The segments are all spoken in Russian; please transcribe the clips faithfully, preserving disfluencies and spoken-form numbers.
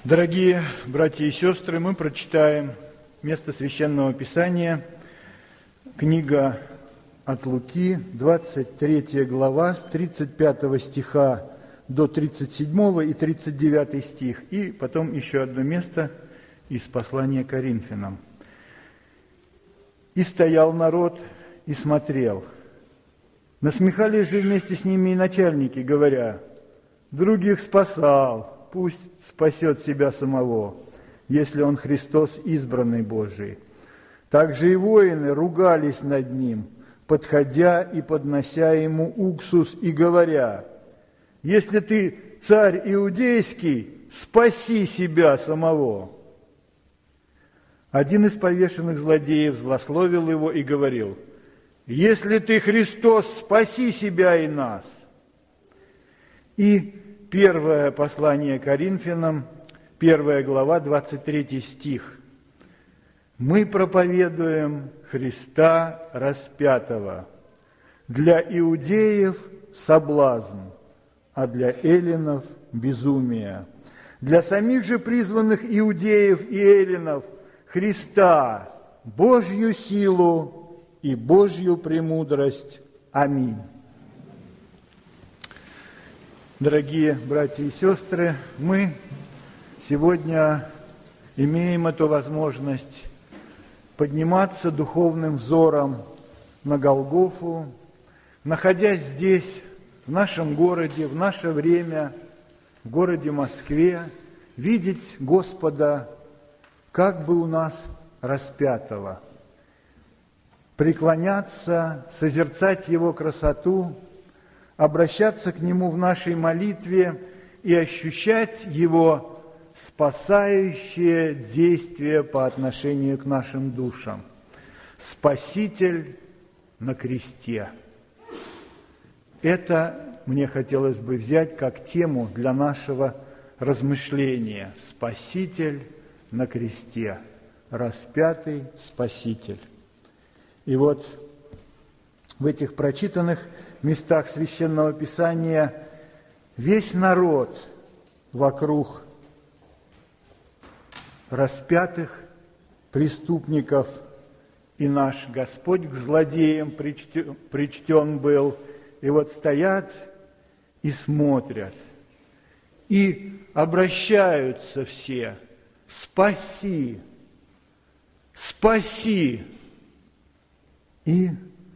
Дорогие братья и сестры, мы прочитаем место Священного Писания, книга от Луки, двадцать третья глава, с тридцать пятого стиха до тридцать седьмого и тридцать девятый стих, и потом еще одно место из послания к Коринфянам. «И стоял народ, и смотрел. Насмехались же вместе с ними и начальники, говоря: других спасал, пусть спасет себя самого, если он Христос, избранный Божий. Также и воины ругались над ним, подходя и поднося ему уксус и говоря: если ты царь иудейский, спаси себя самого. Один из повешенных злодеев злословил его и говорил: если ты Христос, спаси себя и нас. И первое послание Коринфянам, первая глава, двадцать третий стих. Мы проповедуем Христа распятого. Для иудеев соблазн, а для эллинов безумие. Для самих же призванных иудеев и эллинов Христа, Божью силу и Божью премудрость. Аминь. Дорогие братья и сестры, мы сегодня имеем эту возможность подниматься духовным взором на Голгофу, находясь здесь, в нашем городе, в наше время, в городе Москве, видеть Господа как бы у нас распятого, преклоняться, созерцать Его красоту, обращаться к Нему в нашей молитве и ощущать Его спасающее действие по отношению к нашим душам. Спаситель на кресте. Это мне хотелось бы взять как тему для нашего размышления. Спаситель на кресте. Распятый Спаситель. И вот в этих прочитанных местах Священного Писания весь народ вокруг распятых преступников, и наш Господь к злодеям причтен был, и вот стоят и смотрят, и обращаются все: спаси, спаси, и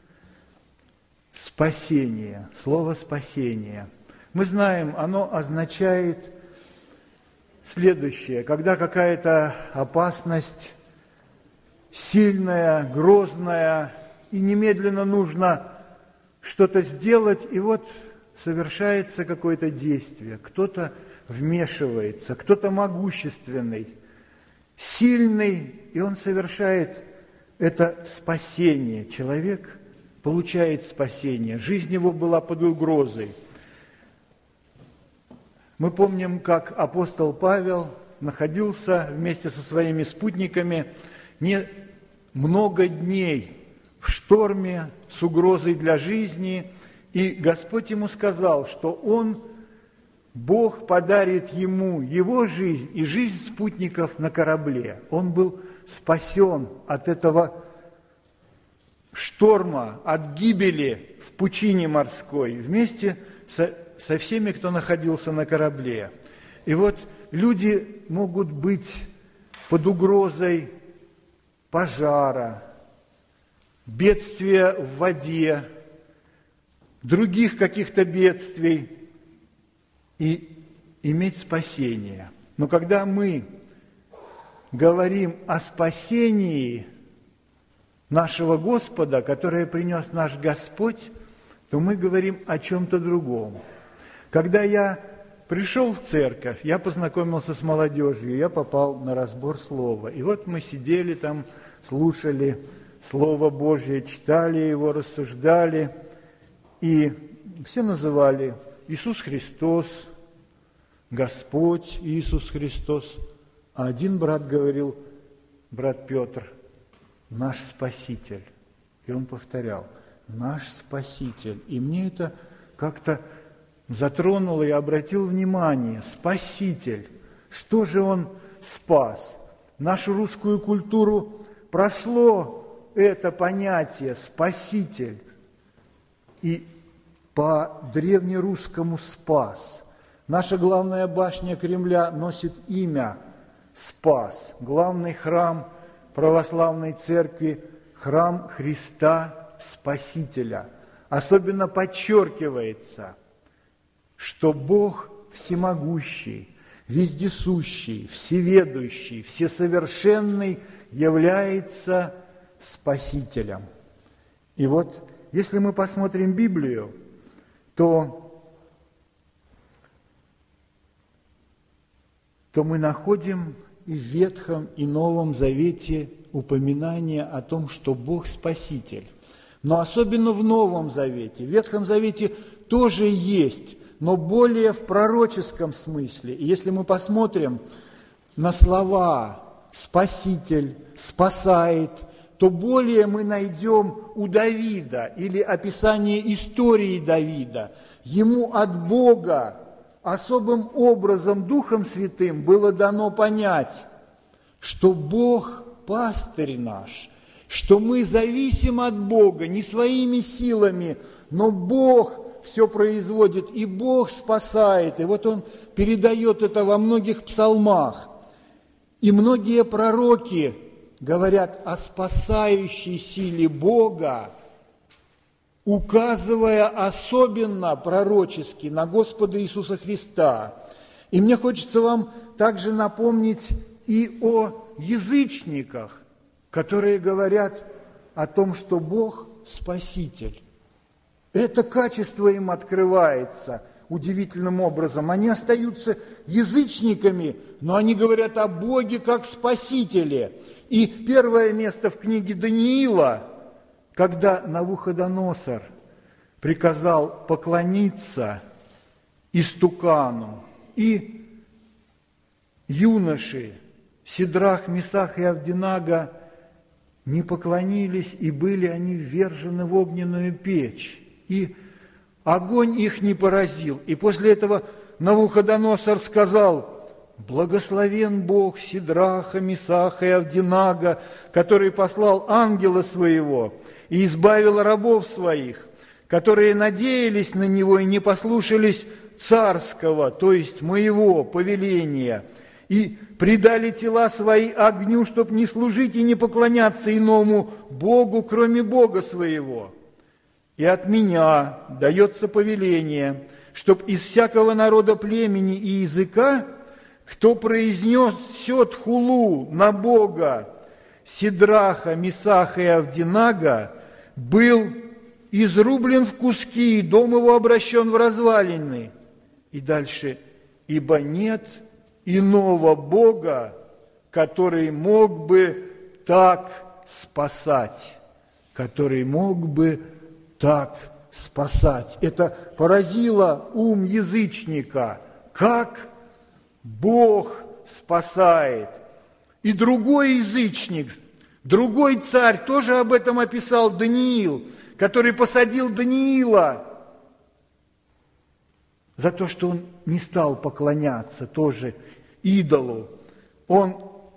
спасение, слово «спасение». Мы знаем, оно означает следующее: когда какая-то опасность сильная, грозная, и немедленно нужно что-то сделать, и вот совершается какое-то действие, кто-то вмешивается, кто-то могущественный, сильный, и он совершает это спасение. Человек получает спасение. Жизнь его была под угрозой. Мы помним, как апостол Павел находился вместе со своими спутниками не много дней в шторме с угрозой для жизни, и Господь ему сказал, что он, Бог, подарит ему его жизнь и жизнь спутников на корабле. Он был спасен от этого шторма, от гибели в пучине морской, вместе со, со всеми, кто находился на корабле. И вот люди могут быть под угрозой пожара, бедствия в воде, других каких-то бедствий, и иметь спасение. Но когда мы говорим о спасении нашего Господа, которое принес наш Господь, то мы говорим о чем-то другом. Когда я пришел в церковь, я познакомился с молодежью, я попал на разбор слова. И вот мы сидели там, слушали Слово Божие, читали его, рассуждали, и все называли Иисус Христос, Господь Иисус Христос. А один брат говорил, брат Петр: наш Спаситель. И он повторял: наш Спаситель. И мне это как-то затронуло, я обратил внимание: Спаситель. Что же Он спас? В нашу русскую культуру прошло это понятие «спаситель». И по древнерусскому «спас». Наша главная башня Кремля носит имя Спас, главный храм православной церкви, храм Христа Спасителя. Особенно подчеркивается, что Бог всемогущий, вездесущий, всеведущий, всесовершенный является Спасителем. И вот, если мы посмотрим Библию, то, то мы находим и в Ветхом, и Новом Завете упоминание о том, что Бог Спаситель. Но особенно в Новом Завете. В Ветхом Завете тоже есть, но более в пророческом смысле. И если мы посмотрим на слова «Спаситель», «Спасает», то более мы найдем у Давида или описание истории Давида. Ему от Бога особым образом, Духом Святым, было дано понять, что Бог – пастырь наш, что мы зависим от Бога не своими силами, но Бог все производит, и Бог спасает. И вот он передает это во многих псалмах. И многие пророки говорят о спасающей силе Бога, указывая особенно пророчески на Господа Иисуса Христа. И мне хочется вам также напомнить и о язычниках, которые говорят о том, что Бог – Спаситель. Это качество им открывается удивительным образом. Они остаются язычниками, но они говорят о Боге как Спасителе. И первое место в книге Даниила, когда Навуходоносор приказал поклониться истукану, и юноши Сидрах, Месах и Авденаго не поклонились, и были они ввержены в огненную печь, и огонь их не поразил. И после этого Навуходоносор сказал: «Благословен Бог Сидраха, Месаха и Авденаго, который послал ангела своего и избавил рабов своих, которые надеялись на него и не послушались царского, то есть моего повеления, и предали тела свои огню, чтоб не служить и не поклоняться иному Богу, кроме Бога своего. И от меня дается повеление, чтоб из всякого народа, племени и языка, кто произнесет хулу на Бога Сидраха, Месаха и Авденаго, был изрублен в куски, и дом его обращен в развалины». И дальше: «Ибо нет иного Бога, который мог бы так спасать». Который мог бы так спасать. Это поразило ум язычника. Как Бог спасает. И другой язычник, другой царь тоже об этом описал, Даниил, который посадил Даниила за то, что он не стал поклоняться тоже идолу. Он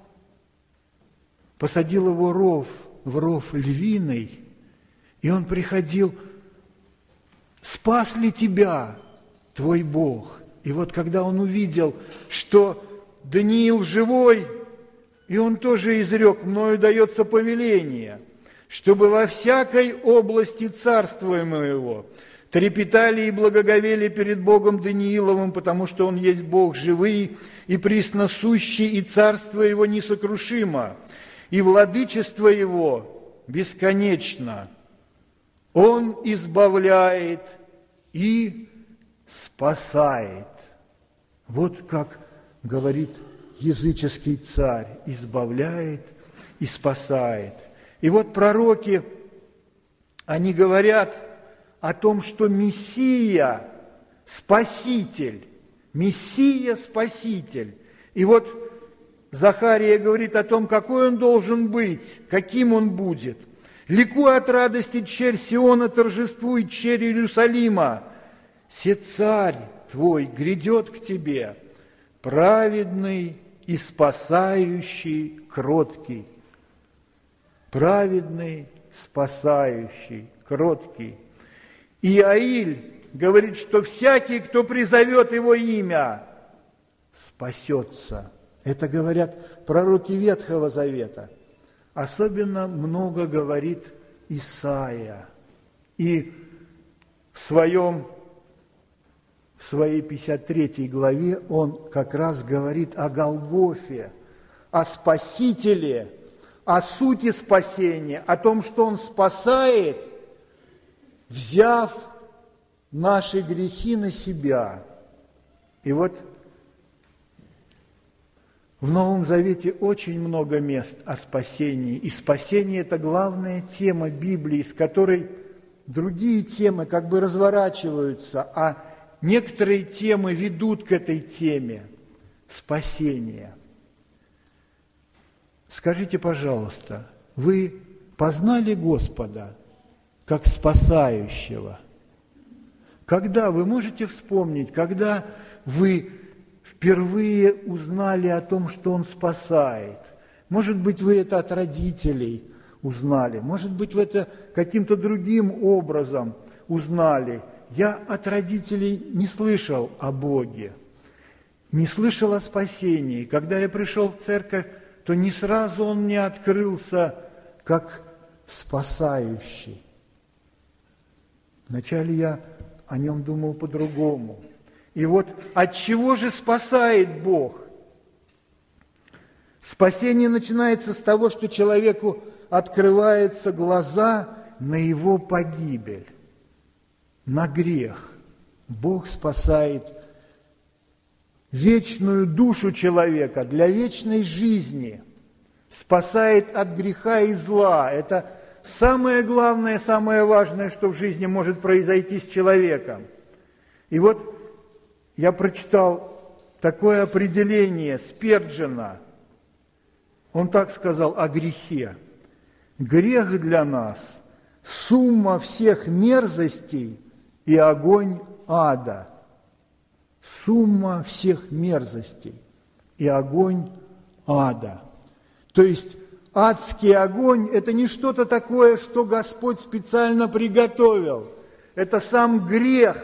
посадил его ров, в ров львиный, и он приходил: «Спас ли тебя твой Бог?» И вот когда он увидел, что Даниил живой, и он тоже изрек: «Мною дается повеление, чтобы во всякой области царства моего трепетали и благоговели перед Богом Данииловым, потому что он есть Бог живый и присносущий, и царство его несокрушимо, и владычество его бесконечно. Он избавляет и спасает». Вот как говорит языческий царь: избавляет и спасает. И вот пророки, они говорят о том, что Мессия – Спаситель, Мессия – Спаситель. И вот Захария говорит о том, какой он должен быть, каким он будет. «Ликуй от радости, черь Сиона, торжествуй, черь Иерусалима, се царь твой грядет к тебе, праведный и спасающий, кроткий. Праведный, спасающий, кроткий. Иаиль говорит, что всякий, кто призовет его имя, спасется. Это говорят пророки Ветхого Завета. Особенно много говорит Исаия. И в, своем, в своей пятьдесят третьей главе он как раз говорит о Голгофе, о Спасителе, о сути спасения, о том, что Он спасает, взяв наши грехи на себя. И вот в Новом Завете очень много мест о спасении. И спасение – это главная тема Библии, с которой другие темы как бы разворачиваются, а некоторые темы ведут к этой теме – спасения. Скажите, пожалуйста, вы познали Господа как спасающего? Когда вы можете вспомнить, когда вы впервые узнали о том, что Он спасает? Может быть, вы это от родителей узнали, может быть, вы это каким-то другим образом узнали. Я от родителей не слышал о Боге, не слышал о спасении. Когда я пришел в церковь, то не сразу Он мне открылся как спасающий. Вначале я о Нем думал по-другому. И вот от чего же спасает Бог? Спасение начинается с того, что человеку открываются глаза на его погибель, на грех. Бог спасает вечную душу человека для вечной жизни, спасает от греха и зла. Это самое главное, самое важное, что в жизни может произойти с человеком. И вот я прочитал такое определение Спирджена. Он так сказал о грехе. Грех для нас – сумма всех мерзостей и огонь ада. Сумма всех мерзостей и огонь ада. То есть адский огонь – это не что-то такое, что Господь специально приготовил. Это сам грех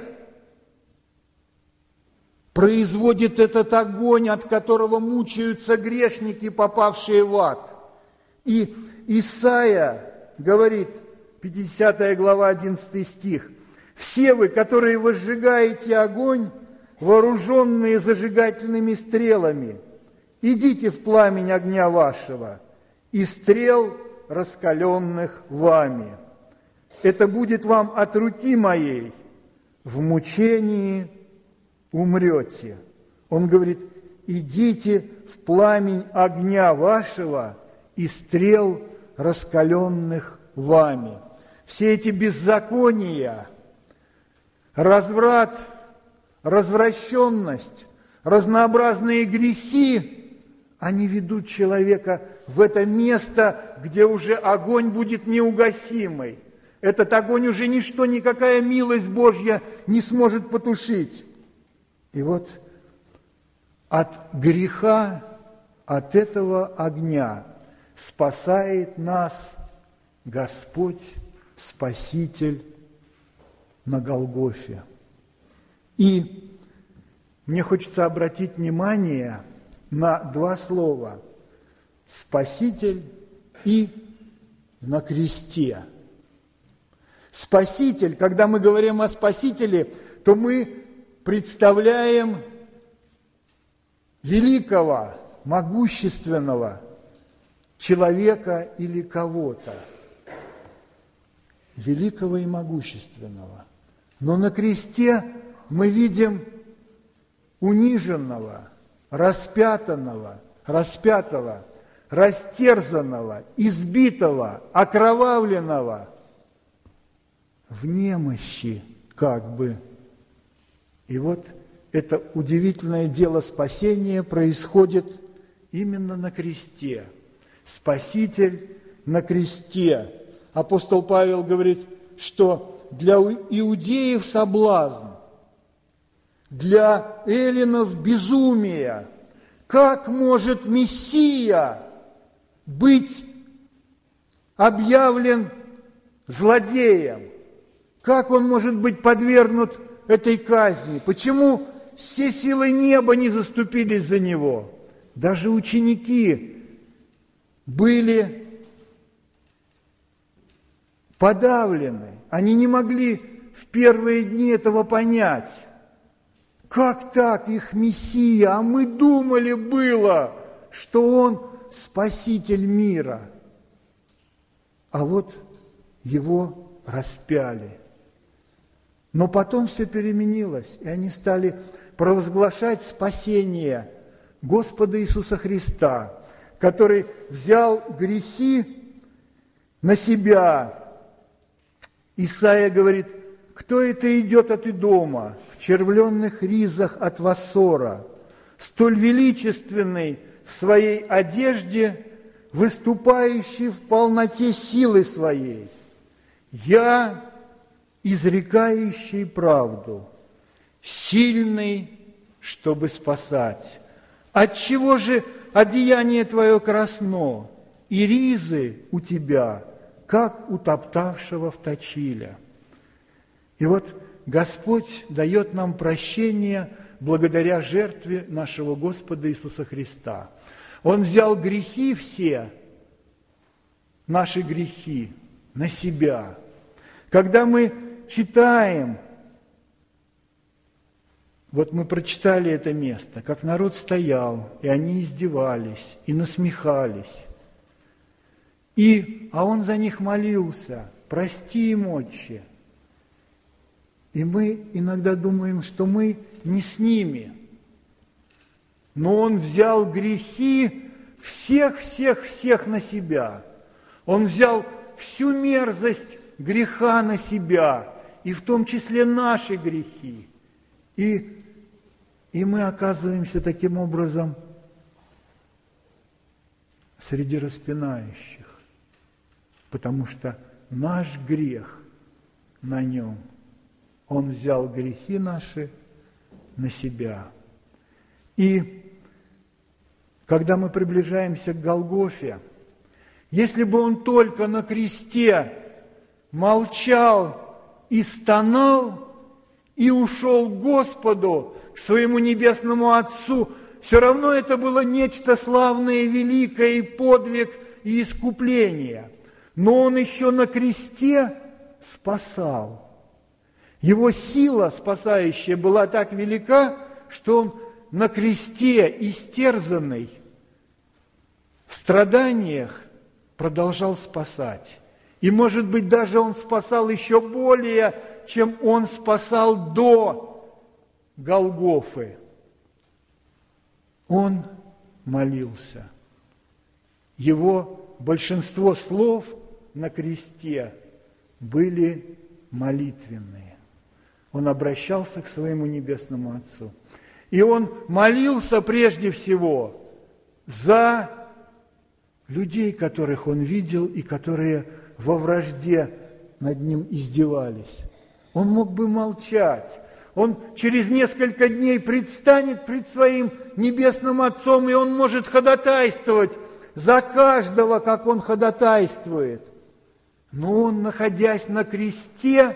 производит этот огонь, от которого мучаются грешники, попавшие в ад. И Исаия говорит, пятидесятая глава, одиннадцатый стих, «Все вы, которые возжигаете огонь, вооруженные зажигательными стрелами, идите в пламень огня вашего и стрел, раскаленных вами. Это будет вам от руки моей, в мучении умрете». Он говорит, идите в пламень огня вашего и стрел, раскаленных вами. Все эти беззакония, разврат, развращенность, разнообразные грехи, они ведут человека в это место, где уже огонь будет неугасимый. Этот огонь уже ничто, никакая милость Божья не сможет потушить. И вот от греха, от этого огня спасает нас Господь, Спаситель на Голгофе. И мне хочется обратить внимание на два слова – Спаситель и на кресте. Спаситель, когда мы говорим о Спасителе, то мы представляем великого, могущественного человека или кого-то. Великого и могущественного. Но на кресте мы видим униженного, распятанного, распятого, растерзанного, избитого, окровавленного, в немощи как бы. И вот это удивительное дело спасения происходит именно на кресте. Спаситель на кресте. Апостол Павел говорит, что для иудеев соблазн, для эллинов безумие. Как может Мессия быть объявлен злодеем? Как он может быть подвергнут этой казни? Почему все силы неба не заступились за него? Даже ученики были подавлены. Они не могли в первые дни этого понять. Как так, их Мессия? А мы думали было, что Он Спаситель мира. А вот Его распяли. Но потом все переменилось, и они стали провозглашать спасение Господа Иисуса Христа, который взял грехи на себя. Исаия говорит: «Кто это идет от Идома, в червленных ризах от Вассора, столь величественный в своей одежде, выступающий в полноте силы своей? Я, изрекающий правду, сильный, чтобы спасать. Отчего же одеяние твое красно, и ризы у тебя, как у топтавшего в точиле?» И вот Господь дает нам прощение благодаря жертве нашего Господа Иисуса Христа. Он взял грехи все, наши грехи, на себя. Когда мы читаем, вот мы прочитали это место, как народ стоял, и они издевались, и насмехались. И, а он за них молился: «Прости им, Отче». И мы иногда думаем, что мы не с ними. Но он взял грехи всех-всех-всех на себя. Он взял всю мерзость греха на себя, и в том числе наши грехи. И, и мы оказываемся таким образом среди распинающих, потому что наш грех на нем. Он взял грехи наши на себя. И когда мы приближаемся к Голгофе, если бы он только на кресте молчал и стонал, и ушел к Господу, к своему небесному Отцу, все равно это было нечто славное, великое, и подвиг, и искупление. Но он еще на кресте спасал. Его сила спасающая была так велика, что он на кресте, истерзанный, в страданиях, продолжал спасать. И, может быть, даже он спасал еще более, чем он спасал до Голгофы. Он молился. Его большинство слов на кресте были молитвенные. Он обращался к своему небесному Отцу. И он молился прежде всего за людей, которых он видел и которые во вражде над ним издевались. Он мог бы молчать. Он через несколько дней предстанет пред своим небесным Отцом, и он может ходатайствовать за каждого, как он ходатайствует. Но он, находясь на кресте,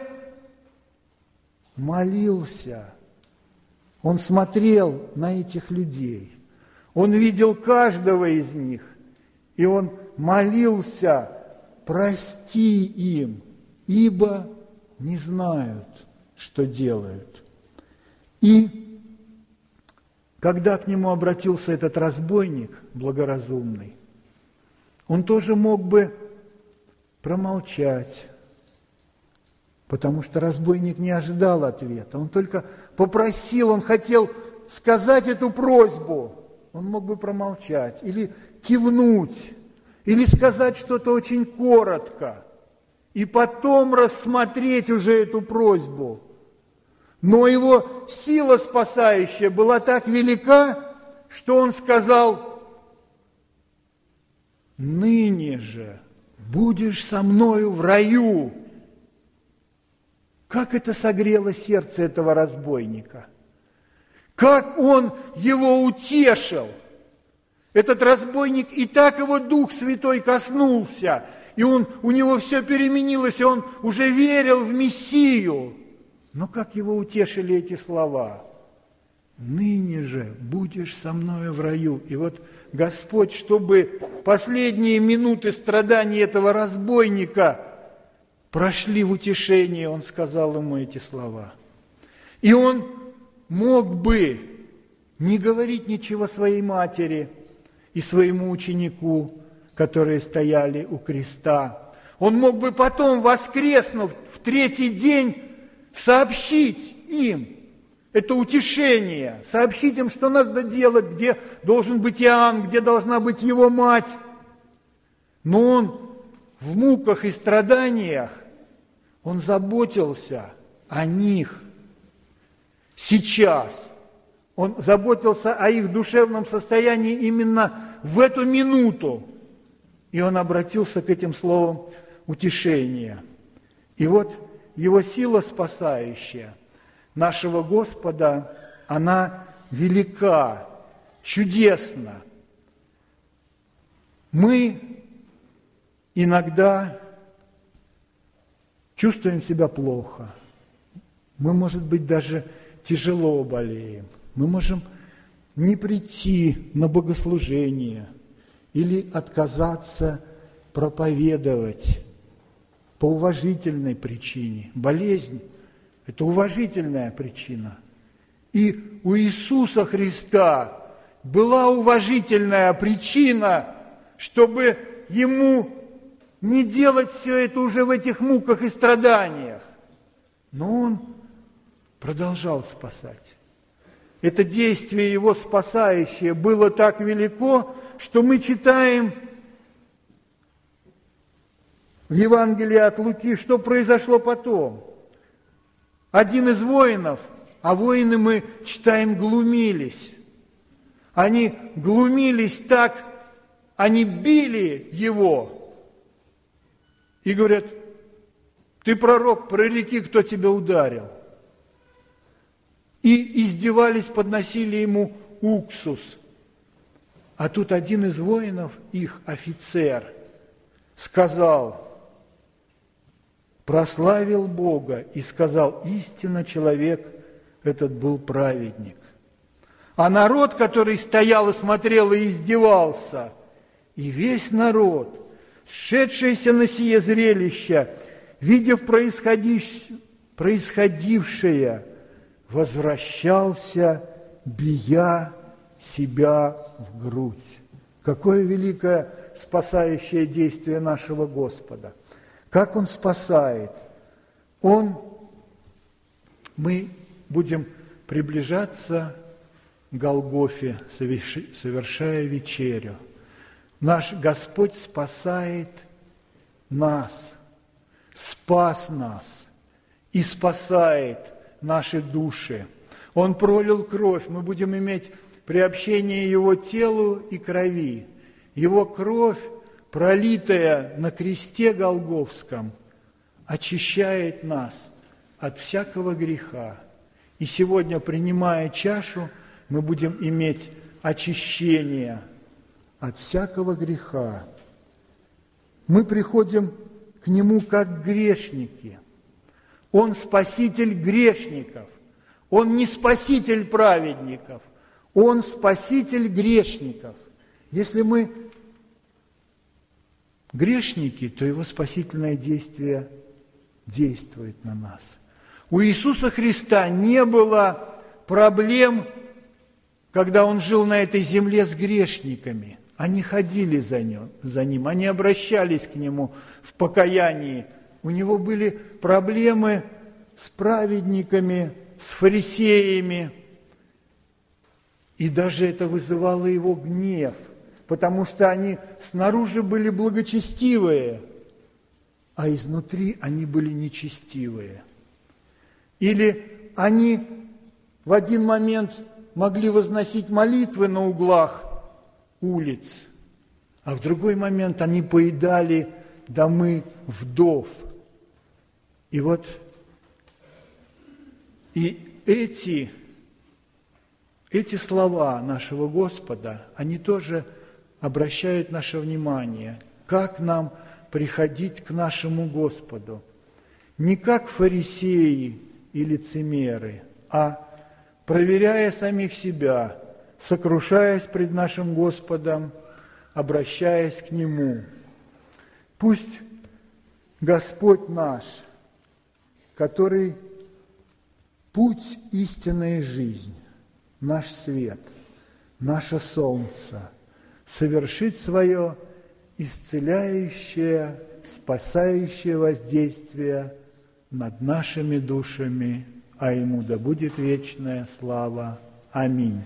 молился. Он смотрел на этих людей. Он видел каждого из них. И он молился: «Прости им, ибо не знают, что делают». И когда к нему обратился этот разбойник благоразумный, он тоже мог бы промолчать, потому что разбойник не ожидал ответа. Он только попросил, он хотел сказать эту просьбу. Он мог бы промолчать или кивнуть, или сказать что-то очень коротко, и потом рассмотреть уже эту просьбу. Но его сила спасающая была так велика, что он сказал: «Ныне же будешь со мною в раю». Как это согрело сердце этого разбойника? Как он его утешил. Этот разбойник, и так его Дух Святой коснулся, и он, у него все переменилось, и он уже верил в Мессию. Но как его утешили эти слова? «Ныне же будешь со мною в раю». И вот Господь, чтобы последние минуты страданий этого разбойника прошли в утешении, Он сказал ему эти слова. И он мог бы не говорить ничего своей матери и своему ученику, которые стояли у креста. Он мог бы потом, воскреснув в третий день, сообщить им это утешение, сообщить им, что надо делать, где должен быть Иоанн, где должна быть его мать. Но он в муках и страданиях, он заботился о них сейчас. Он заботился о их душевном состоянии именно в эту минуту. И он обратился к этим словам утешения. И вот его сила спасающая нашего Господа, она велика, чудесна. Мы иногда чувствуем себя плохо. Мы, может быть, даже тяжело болеем. Мы можем не прийти на богослужение или отказаться проповедовать по уважительной причине. Болезнь – это уважительная причина. И у Иисуса Христа была уважительная причина, чтобы Ему не делать все это уже в этих муках и страданиях. Но Он продолжал спасать. Это действие Его спасающее было так велико, что мы читаем в Евангелии от Луки, что произошло потом. Один из воинов, а воины, мы читаем, глумились. Они глумились так, они били его и говорят: ты пророк, прореки, кто тебя ударил. И издевались, подносили ему уксус. А тут один из воинов, их офицер, сказал, прославил Бога и сказал: истинно человек этот был праведник. А народ, который стоял и смотрел и издевался, и весь народ, сшедшийся на сие зрелище, видев происходившее, возвращался, бия себя в грудь. Какое великое спасающее действие нашего Господа! Как Он спасает? Он, мы будем приближаться к Голгофе, совершая вечерю. Наш Господь спасает нас, спас нас и спасает наши души. Он пролил кровь, мы будем иметь приобщение Его телу и крови. Его кровь, пролитая на кресте Голгофском, очищает нас от всякого греха. И сегодня, принимая чашу, мы будем иметь очищение от всякого греха. Мы приходим к Нему как грешники. Он спаситель грешников. Он не спаситель праведников. Он спаситель грешников. Если мы грешники, то Его спасительное действие действует на нас. У Иисуса Христа не было проблем, когда Он жил на этой земле, с грешниками. Они ходили за Ним, за ним, они обращались к Нему в покаянии. У Него были проблемы с праведниками, с фарисеями. И даже это вызывало Его гнев, потому что они снаружи были благочестивые, а изнутри они были нечестивые. Или они в один момент могли возносить молитвы на углах улиц, а в другой момент они поедали домы вдов. И вот и эти эти слова нашего Господа, они тоже обращают наше внимание, как нам приходить к нашему Господу. Не как фарисеи и лицемеры, а проверяя самих себя, сокрушаясь пред нашим Господом, обращаясь к Нему. Пусть Господь наш, который путь, истинная жизнь, наш свет, наше солнце, совершит свое исцеляющее, спасающее воздействие над нашими душами, а Ему да будет вечная слава. Аминь.